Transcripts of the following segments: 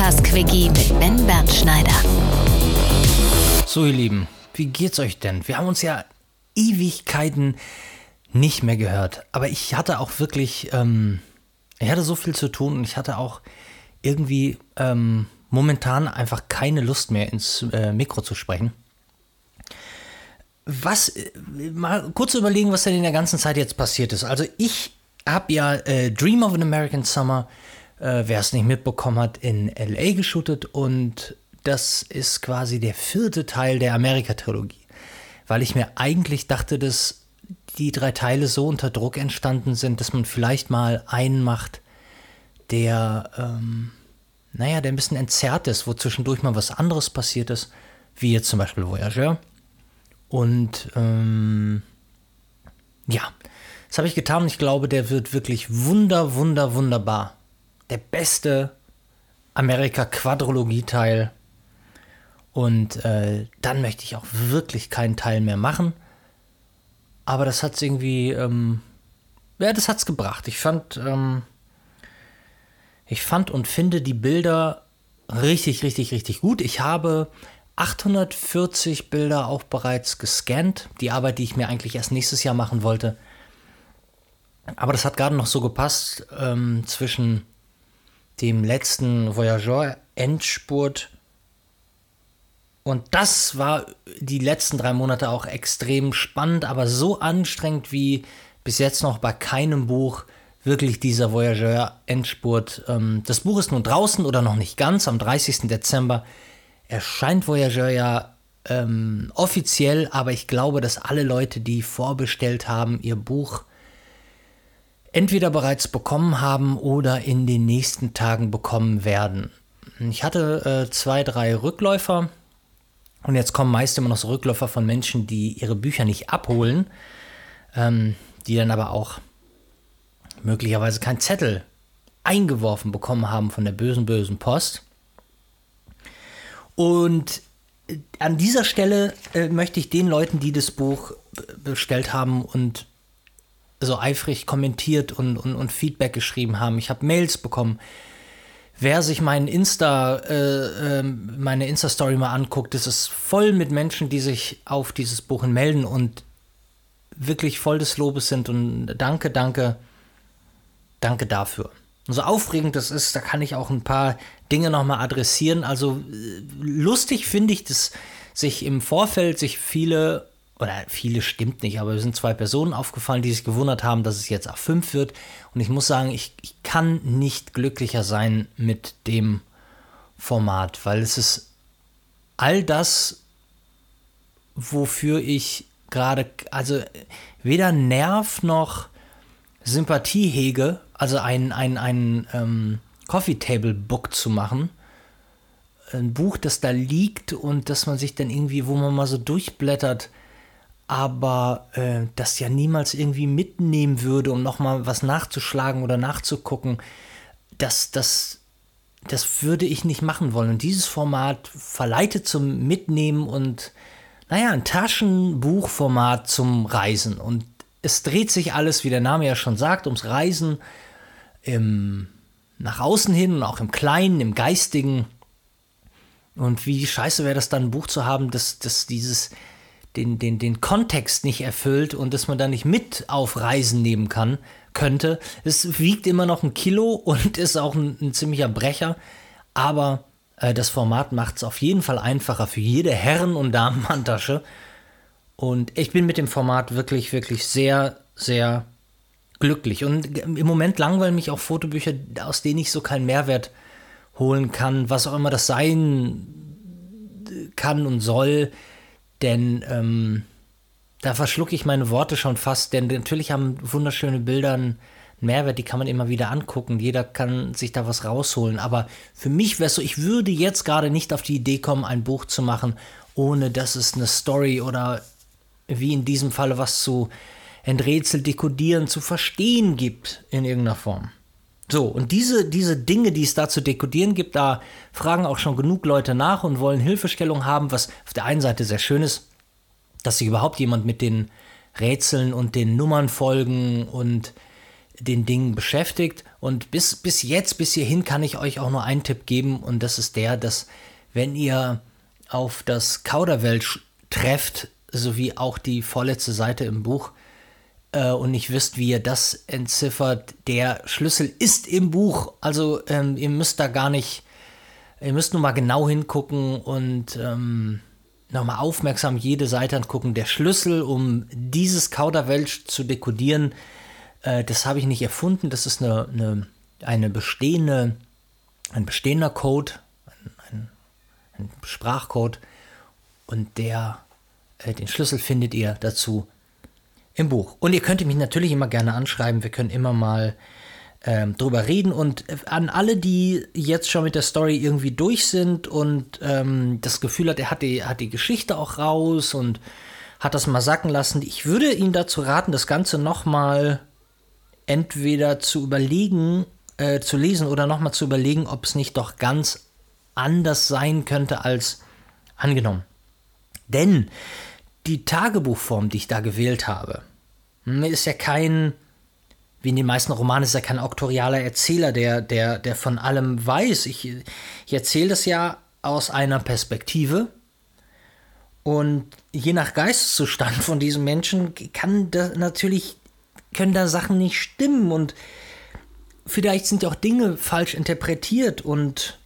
Podcast-Quickie mit Ben Bernschneider. So, ihr Lieben, wie geht's euch denn? Wir haben uns ja Ewigkeiten nicht mehr gehört. Aber ich hatte auch wirklich, ich hatte so viel zu tun und ich hatte auch irgendwie momentan einfach keine Lust mehr ins Mikro zu sprechen. Mal kurz überlegen, was denn in der ganzen Zeit jetzt passiert ist. Also ich habe ja Dream of an American Summer, wer es nicht mitbekommen hat, in L.A. geshootet und das ist quasi der 4. Teil der Amerika-Trilogie. Weil ich mir eigentlich dachte, dass die 3 Teile so unter Druck entstanden sind, dass man vielleicht mal einen macht, der ein bisschen entzerrt ist, wo zwischendurch mal was anderes passiert ist, wie jetzt zum Beispiel Voyageur. Und das habe ich getan und ich glaube, der wird wirklich wunderbar. Der beste Amerika-Quadrologie-Teil. Und dann möchte ich auch wirklich keinen Teil mehr machen. Aber das hat's irgendwie, das hat's gebracht. Ich fand und finde die Bilder richtig gut. Ich habe 840 Bilder auch bereits gescannt. Die Arbeit, die ich mir eigentlich erst nächstes Jahr machen wollte. Aber das hat gerade noch so gepasst zwischen dem letzten Voyageur-Endspurt. Und das war die letzten 3 Monate auch extrem spannend, aber so anstrengend wie bis jetzt noch bei keinem Buch. Wirklich dieser Voyageur-Endspurt. Das Buch ist nun draußen oder noch nicht ganz. Am 30. Dezember erscheint Voyageur ja offiziell, aber ich glaube, dass alle Leute, die vorbestellt haben, ihr Buch entweder bereits bekommen haben oder in den nächsten Tagen bekommen werden. Ich hatte 2, 3 Rückläufer und jetzt kommen meist immer noch so Rückläufer von Menschen, die ihre Bücher nicht abholen, die dann aber auch möglicherweise keinen Zettel eingeworfen bekommen haben von der bösen Post. Und an dieser Stelle möchte ich den Leuten, die das Buch bestellt haben und so eifrig kommentiert und Feedback geschrieben haben. Ich habe Mails bekommen. Wer sich meine Insta-Story mal anguckt, das ist voll mit Menschen, die sich auf dieses Buch melden und wirklich voll des Lobes sind. Und danke dafür. Und so aufregend das ist, da kann ich auch ein paar Dinge nochmal adressieren. Also lustig finde ich, dass sich im Vorfeld viele stimmt nicht, aber es sind 2 Personen aufgefallen, die sich gewundert haben, dass es jetzt A5 wird. Und ich muss sagen, ich kann nicht glücklicher sein mit dem Format, weil es ist all das, wofür ich gerade, also weder Nerv noch Sympathie hege, also ein Coffee Table Book zu machen. Ein Buch, das da liegt und das man sich dann irgendwie, wo man mal so durchblättert, aber das ja niemals irgendwie mitnehmen würde, um nochmal was nachzuschlagen oder nachzugucken. Das würde ich nicht machen wollen. Und dieses Format verleitet zum Mitnehmen und, ein Taschenbuchformat zum Reisen. Und es dreht sich alles, wie der Name ja schon sagt, ums Reisen nach außen hin und auch im Kleinen, im Geistigen. Und wie scheiße wäre das dann, ein Buch zu haben, das den Kontext nicht erfüllt und dass man da nicht mit auf Reisen nehmen könnte. Es wiegt immer noch 1 Kilo und ist auch ein ziemlicher Brecher, aber das Format macht es auf jeden Fall einfacher für jede Herren- und Damenhandtasche. Und ich bin mit dem Format wirklich sehr, sehr glücklich. Und im Moment langweilen mich auch Fotobücher, aus denen ich so keinen Mehrwert holen kann, was auch immer das sein kann und soll. Denn da verschlucke ich meine Worte schon fast, denn natürlich haben wunderschöne Bilder einen Mehrwert, die kann man immer wieder angucken, jeder kann sich da was rausholen, aber für mich wäre es so, ich würde jetzt gerade nicht auf die Idee kommen, ein Buch zu machen, ohne dass es eine Story oder wie in diesem Falle was zu enträtseln, dekodieren, zu verstehen gibt in irgendeiner Form. So, und diese Dinge, die es da zu dekodieren gibt, da fragen auch schon genug Leute nach und wollen Hilfestellung haben, was auf der einen Seite sehr schön ist, dass sich überhaupt jemand mit den Rätseln und den Nummernfolgen und den Dingen beschäftigt. Und bis hierhin kann ich euch auch nur einen Tipp geben, und das ist der, dass wenn ihr auf das Kauderwelsch trefft, sowie auch die vorletzte Seite im Buch, und nicht wisst, wie ihr das entziffert, der Schlüssel ist im Buch. Also ihr müsst nur mal genau hingucken und nochmal aufmerksam jede Seite angucken. Der Schlüssel, um dieses Kauderwelsch zu dekodieren, das habe ich nicht erfunden. Das ist ein bestehender Code, ein Sprachcode, und den Schlüssel findet ihr dazu im Buch. Und ihr könnt mich natürlich immer gerne anschreiben. Wir können immer mal drüber reden. Und an alle, die jetzt schon mit der Story irgendwie durch sind und das Gefühl hat, er hat die Geschichte auch raus und hat das mal sacken lassen, ich würde Ihnen dazu raten, das Ganze nochmal entweder zu überlegen, zu lesen oder nochmal zu überlegen, ob es nicht doch ganz anders sein könnte als angenommen. Denn die Tagebuchform, die ich da gewählt habe, ist ja kein, wie in den meisten Romanen, ist ja kein auktorialer Erzähler, der von allem weiß. Ich erzähle das ja aus einer Perspektive, und je nach Geisteszustand von diesem Menschen können da Sachen nicht stimmen, und vielleicht sind ja auch Dinge falsch interpretiert, und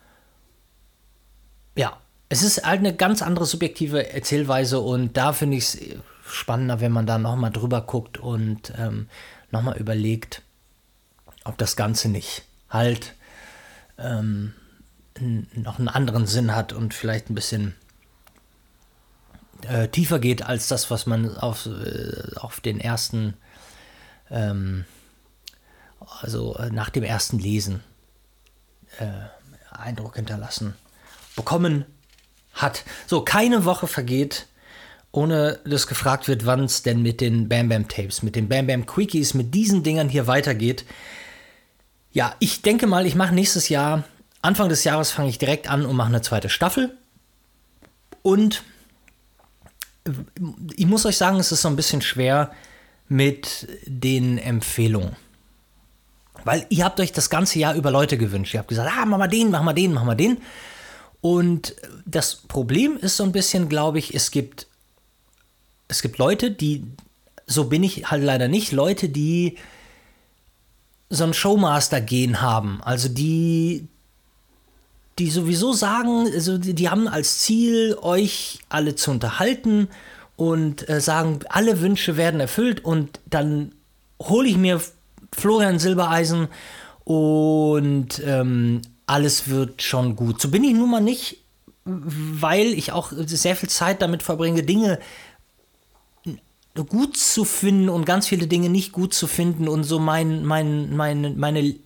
ja, es ist halt eine ganz andere subjektive Erzählweise, und da finde ich es spannender, wenn man da nochmal drüber guckt und nochmal überlegt, ob das Ganze nicht halt noch einen anderen Sinn hat und vielleicht ein bisschen tiefer geht als das, was man auf den ersten, nach dem ersten Lesen Eindruck hinterlassen bekommen hat. So, keine Woche vergeht, ohne dass gefragt wird, wann es denn mit den Bam Bam Tapes, mit den Bam Bam Quickies, mit diesen Dingern hier weitergeht. Ja, ich denke mal, ich mache nächstes Jahr, Anfang des Jahres fange ich direkt an und mache eine zweite Staffel. Und ich muss euch sagen, es ist so ein bisschen schwer mit den Empfehlungen. Weil ihr habt euch das ganze Jahr über Leute gewünscht. Ihr habt gesagt, mach mal den, mach mal den, mach mal den. Und das Problem ist so ein bisschen, glaube ich, es gibt Leute, die, so bin ich halt leider nicht, Leute, die so ein Showmaster-Gen haben. Also die sowieso sagen, also die haben als Ziel, euch alle zu unterhalten und sagen, alle Wünsche werden erfüllt, und dann hole ich mir Florian Silbereisen und alles wird schon gut. So bin ich nun mal nicht, weil ich auch sehr viel Zeit damit verbringe, Dinge gut zu finden und ganz viele Dinge nicht gut zu finden und so meine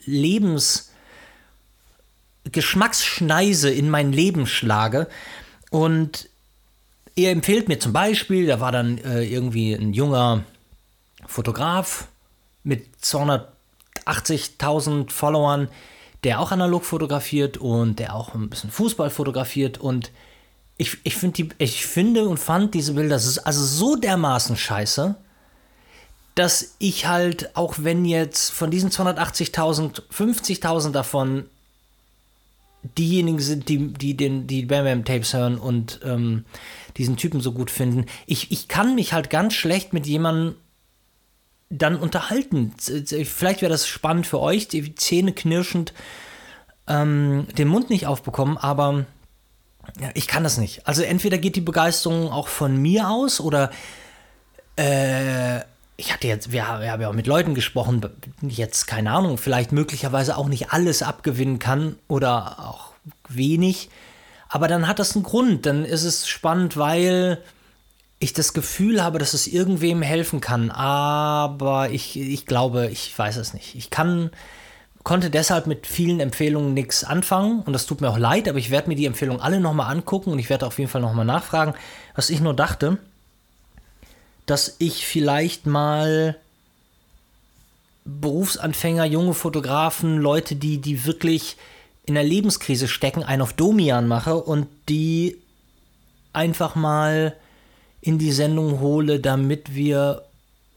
Geschmacksschneise in mein Leben schlage. Und er empfiehlt mir zum Beispiel, da war dann irgendwie ein junger Fotograf mit 280.000 Followern, der auch analog fotografiert und der auch ein bisschen Fußball fotografiert, und ich finde und fand diese Bilder also so dermaßen scheiße, dass ich halt, auch wenn jetzt von diesen 280.000, 50.000 davon diejenigen sind, die Bam Bam Tapes hören und diesen Typen so gut finden, ich kann mich halt ganz schlecht mit jemandem dann unterhalten. Vielleicht wäre das spannend für euch, die Zähne knirschend, den Mund nicht aufbekommen, aber ja, ich kann das nicht. Also entweder geht die Begeisterung auch von mir aus, oder wir haben ja auch mit Leuten gesprochen, jetzt keine Ahnung, vielleicht möglicherweise auch nicht alles abgewinnen kann oder auch wenig, aber dann hat das einen Grund, dann ist es spannend, weil ich das Gefühl habe, dass es irgendwem helfen kann, aber ich glaube, ich weiß es nicht. Ich konnte deshalb mit vielen Empfehlungen nichts anfangen, und das tut mir auch leid, aber ich werde mir die Empfehlungen alle nochmal angucken, und ich werde auf jeden Fall nochmal nachfragen. Was ich nur dachte, dass ich vielleicht mal Berufsanfänger, junge Fotografen, Leute, die wirklich in der Lebenskrise stecken, einen auf Domian mache und die einfach mal in die Sendung hole, damit wir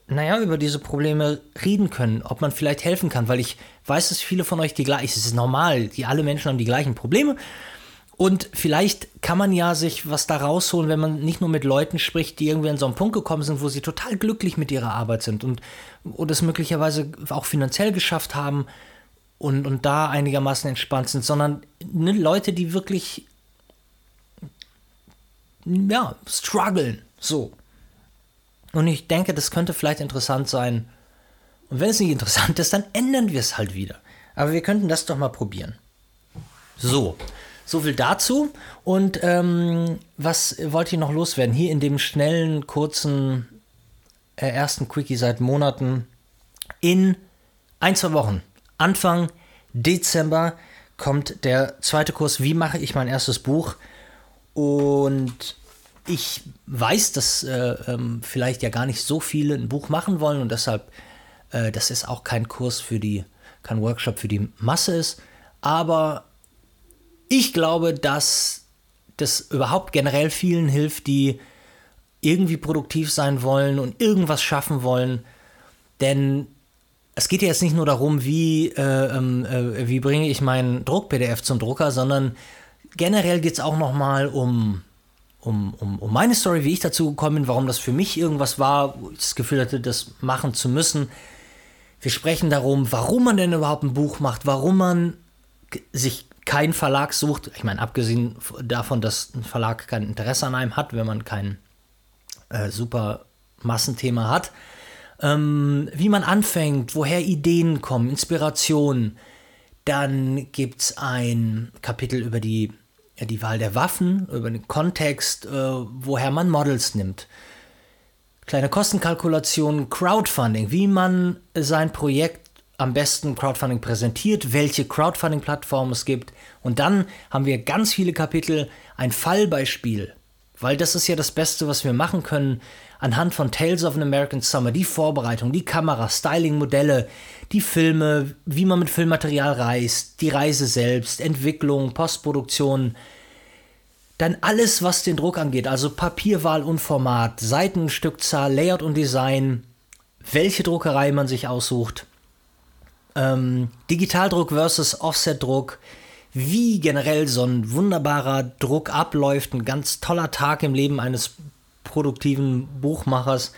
über diese Probleme reden können, ob man vielleicht helfen kann, weil ich weiß, dass viele von euch es ist normal, alle Menschen haben die gleichen Probleme und vielleicht kann man ja sich was da rausholen, wenn man nicht nur mit Leuten spricht, die irgendwie an so einen Punkt gekommen sind, wo sie total glücklich mit ihrer Arbeit sind und es möglicherweise auch finanziell geschafft haben und da einigermaßen entspannt sind, sondern Leute, die wirklich strugglen, so. Und ich denke, das könnte vielleicht interessant sein. Und wenn es nicht interessant ist, dann ändern wir es halt wieder. Aber wir könnten das doch mal probieren. So viel dazu. Und was wollte ich noch loswerden? Hier in dem schnellen, kurzen ersten Quickie seit Monaten. In 1-2 Wochen, Anfang Dezember, kommt der zweite Kurs, wie mache ich mein erstes Buch? Und ich weiß, dass vielleicht ja gar nicht so viele ein Buch machen wollen und deshalb, das ist auch kein kein Workshop für die Masse ist, aber ich glaube, dass das überhaupt generell vielen hilft, die irgendwie produktiv sein wollen und irgendwas schaffen wollen, denn es geht ja jetzt nicht nur darum, wie bringe ich meinen Druck-PDF zum Drucker, sondern generell geht es auch nochmal um meine Story, wie ich dazu gekommen bin, warum das für mich irgendwas war, wo ich das Gefühl hatte, das machen zu müssen. Wir sprechen darum, warum man denn überhaupt ein Buch macht, warum man sich keinen Verlag sucht. Ich meine, abgesehen davon, dass ein Verlag kein Interesse an einem hat, wenn man kein super Massenthema hat. Wie man anfängt, woher Ideen kommen, Inspirationen. Dann gibt es ein Kapitel über die Wahl der Waffen, über den Kontext, woher man Models nimmt. Kleine Kostenkalkulation, Crowdfunding, wie man sein Projekt am besten Crowdfunding präsentiert, welche Crowdfunding-Plattformen es gibt. Und dann haben wir ganz viele Kapitel, ein Fallbeispiel, weil das ist ja das Beste, was wir machen können, anhand von Tales of an American Summer, die Vorbereitung, die Kamera, Styling-Modelle, die Filme, wie man mit Filmmaterial reist, die Reise selbst, Entwicklung, Postproduktion, dann alles, was den Druck angeht, also Papierwahl und Format, Seitenstückzahl, Layout und Design, welche Druckerei man sich aussucht, Digitaldruck versus Offsetdruck, wie generell so ein wunderbarer Druck abläuft, ein ganz toller Tag im Leben eines produktiven Buchmachers.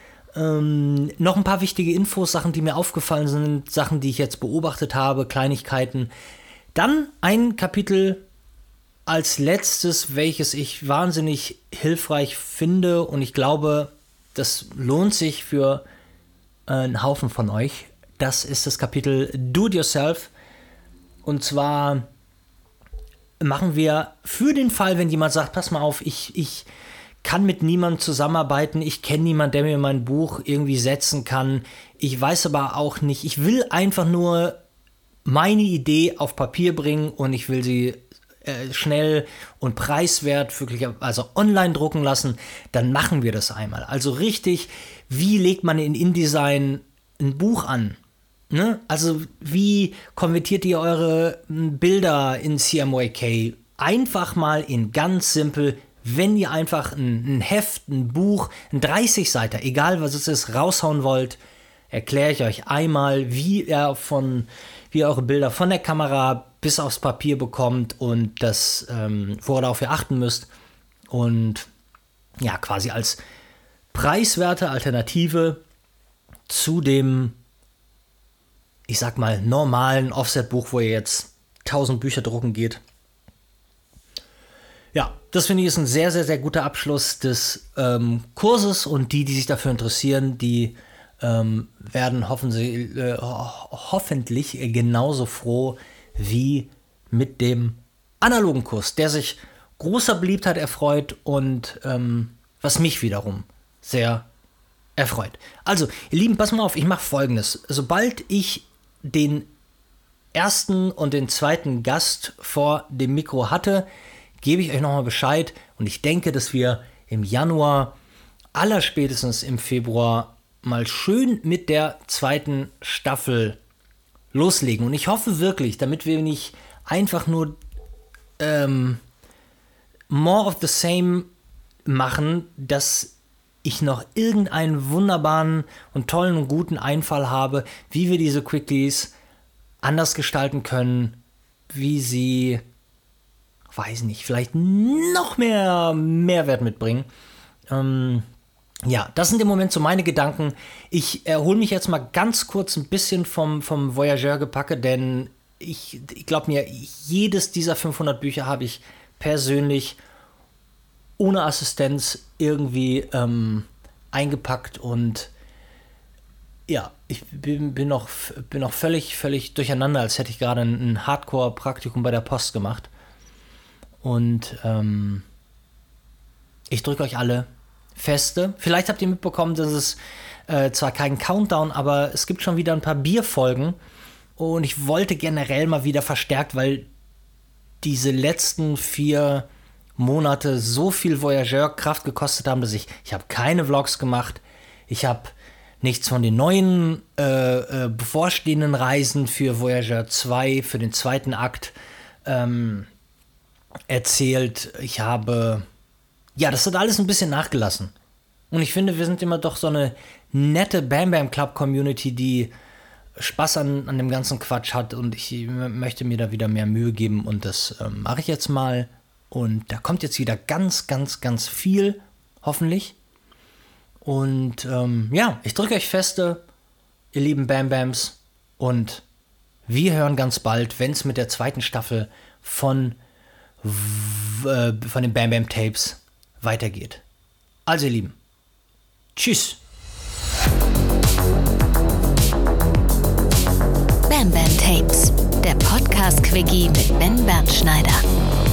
Noch ein paar wichtige Infos, Sachen, die mir aufgefallen sind, Sachen, die ich jetzt beobachtet habe, Kleinigkeiten. Dann ein Kapitel als letztes, welches ich wahnsinnig hilfreich finde und ich glaube, das lohnt sich für einen Haufen von euch. Das ist das Kapitel Do It Yourself. Und zwar machen wir für den Fall, wenn jemand sagt, pass mal auf, ich kann mit niemandem zusammenarbeiten, ich kenne niemanden, der mir mein Buch irgendwie setzen kann, ich weiß aber auch nicht, ich will einfach nur meine Idee auf Papier bringen und ich will sie schnell und preiswert wirklich, also online drucken lassen, dann machen wir das einmal. Also richtig, wie legt man in InDesign ein Buch an? Ne? Also wie konvertiert ihr eure Bilder in CMYK? Einfach mal in ganz simpel, wenn ihr einfach ein Heft, ein Buch, ein 30-Seiter, egal was es ist, raushauen wollt, erkläre ich euch einmal, wie ihr eure Bilder von der Kamera bis aufs Papier bekommt und das, worauf ihr achten müsst. Und ja, quasi als preiswerte Alternative zu dem, ich sag mal, normalen Offset-Buch, wo ihr jetzt 1000 Bücher drucken geht. Ja, das finde ich ist ein sehr, sehr, sehr guter Abschluss des Kurses und die sich dafür interessieren, die werden hoffentlich genauso froh wie mit dem analogen Kurs, der sich großer Beliebtheit erfreut und was mich wiederum sehr erfreut. Also, ihr Lieben, pass mal auf, ich mache Folgendes. Sobald ich den ersten und den zweiten Gast vor dem Mikro hatte, gebe ich euch nochmal Bescheid und ich denke, dass wir im Januar, allerspätestens im Februar, mal schön mit der zweiten Staffel loslegen. Und ich hoffe wirklich, damit wir nicht einfach nur more of the same machen, dass ich noch irgendeinen wunderbaren und tollen und guten Einfall habe, wie wir diese Quickies anders gestalten können, wie sie, weiß nicht, vielleicht noch mehr Mehrwert mitbringen. Ja, das sind im Moment so meine Gedanken. Ich erhole mich jetzt mal ganz kurz ein bisschen vom Voyageur-Gepacke, denn ich glaube mir, jedes dieser 500 Bücher habe ich persönlich ohne Assistenz irgendwie eingepackt und ja, ich bin noch völlig durcheinander, als hätte ich gerade ein Hardcore-Praktikum bei der Post gemacht. Und ich drücke euch alle Feste. Vielleicht habt ihr mitbekommen, dass es zwar kein Countdown, aber es gibt schon wieder ein paar Bierfolgen. Und ich wollte generell mal wieder verstärkt, weil diese letzten 4 Monate so viel Voyageur-Kraft gekostet haben, dass ich habe keine Vlogs gemacht. Ich habe nichts von den neuen bevorstehenden Reisen für Voyageur 2, für den zweiten Akt erzählt. Ich habe, ja, das hat alles ein bisschen nachgelassen. Und ich finde, wir sind immer doch so eine nette Bam Bam Club Community, die Spaß an dem ganzen Quatsch hat, und ich möchte mir da wieder mehr Mühe geben, und das mache ich jetzt mal. Und da kommt jetzt wieder ganz, ganz, ganz viel, hoffentlich. Und ja, ich drücke euch Feste, ihr lieben Bam Bams, und wir hören ganz bald, wenn es mit der zweiten Staffel von den Bam Bam Tapes weitergeht. Also ihr Lieben, tschüss. Bam Bam Tapes, der Podcast-Quickie mit Ben Bernschneider.